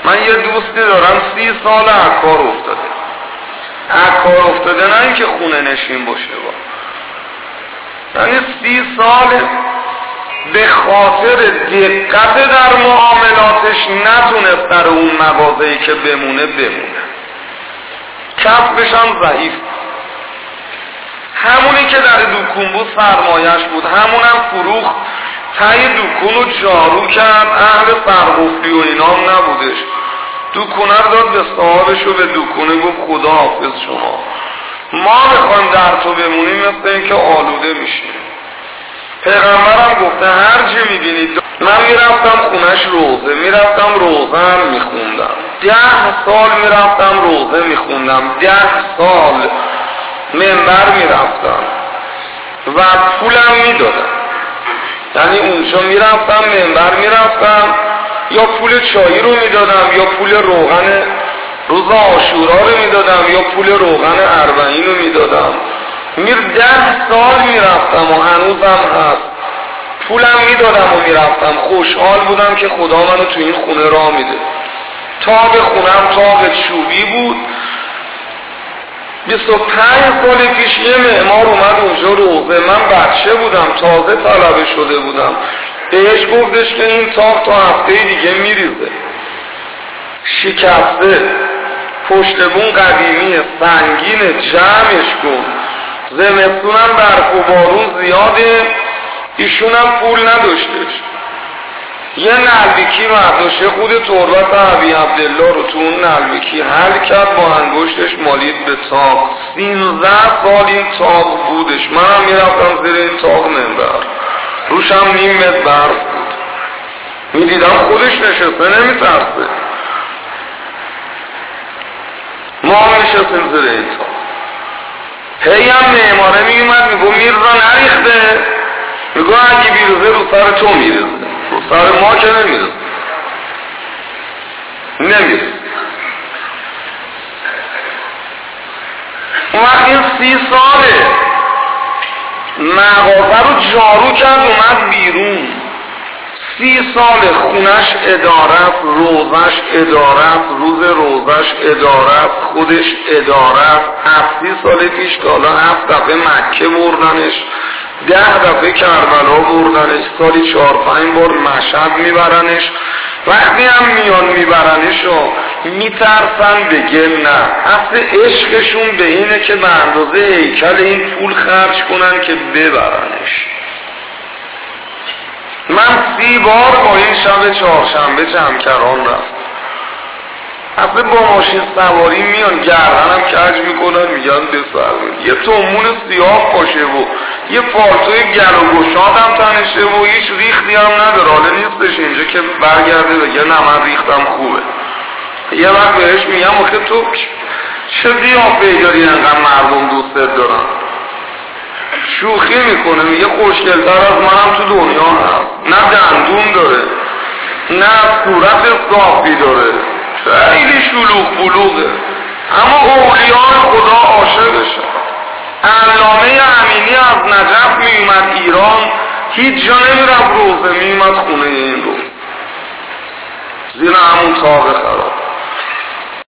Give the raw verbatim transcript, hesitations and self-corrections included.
من یه دوستی دارم سی سال از کار افتاده، از کار افتاده نه اینکه خونه نشین باشه، با یعنی سی سال به خاطر دقت در معاملاتش نتونست در اون مغازه‌ای که بمونه بمونه، کسبش هم ضعیف. همونی که در دکون بود سرمایش بود، همونم فروخت تای دکون رو جارو کرد، اهل سرقفلی و اینام نبودش، دکونه رو داد به صاحبش و به دکونه گفت خدا حافظ شما، ما میخوایم در تو بمونیم مثل این که آلوده میشیم. پیغمبرم گفته هر چی میبینید، من میرفتم خونش روزه، میرفتم روزه هم میخوندم، ده سال میرفتم روزه میخوندم، ده سال منبر میرفتم و پولم میدادم، یعنی اونجا میرفتم منبر میرفتم یا پول چایی رو میدادم یا پول روغن روز عاشورا رو میدادم یا پول روغن اربعین رو میدادم. میر ده سال میرفتم و هنوزم هست، پولم میدادم و میرفتم، خوشحال بودم که خدا منو تو این خونه راه میده. تاق خونم تاق چوبی بود. بیست و پنج سال پیش یه معمار اومد اونجا روزه، من بچه بودم، تازه طلبه شده بودم، بهش گفتش که این تاق تا هفته دیگه میریزه، شکسته، پشت بون قدیمیه، سنگینه، جمعش کن، زمستونم برف و بارون زیاده، ایشونم پول نداشتش. یه نلبیکی برداشته خود تربت عبی عبدالله رو تو اون نلبیکی حل کرد، با انگشتش مالید به تاق. سینزده سال این تاق بودش، منم میرفتم زیر این تاق منبر، روشم نیم متر برف بود، میدیدم خودش نشسته نمیترسه، ما هم نشستیم زیر این تاق. هی هم معماره میومد میگو میرزا نریخته، میگو اگه بیروزه رو سر تو میریزه، رو سر ما که نمیریزه، نمیریزه. اون وقت این سی ساله مغازه رو جارو کرد اومد بیرون، سی سال خونش ادارت، روزش ادارت، روز روزش ادارت، خودش ادارت. هفتی سال پیش که حالا هفت دفعه مکه بردنش، ده دفعه کربلا بردنش، سالی چهار پنج بار مشهد میبرنش. وقتی هم میان میبرنش و میترسن بگه نه، اصل عشقشون به اینه که به اندازه هیکل این پول خرج کنن که ببرنش. من سی بار با این شب چهارشنبه جمکران رفت، اصلا با ماشین سواری میان گردنم کج میکنن میگن بفرمایید، یه تومون سیاه باشه و یه پالتوی گل و گشاد هم تنشه و هیچ ریختی هم نداره، حالا نیستش اینجا که برگرده بگه نه من ریختم خوبه. یه وقت بهش میگم آخه تو چه قیافه‌ای داری انقدر مردم دوستت دارن؟ شوخی میکنه، میگه خوشگل‌تر از منم تو دنیا هست، نه دندون داره نه صورت صافی داره، خیلی شلوغ بلوغه، اما اولیاء خدا عاشقشه. علامه امینی از نجف میومد ایران، هیچ جا نمیرفت روزه، میومد خونه این رو زیر همون تاق خراب.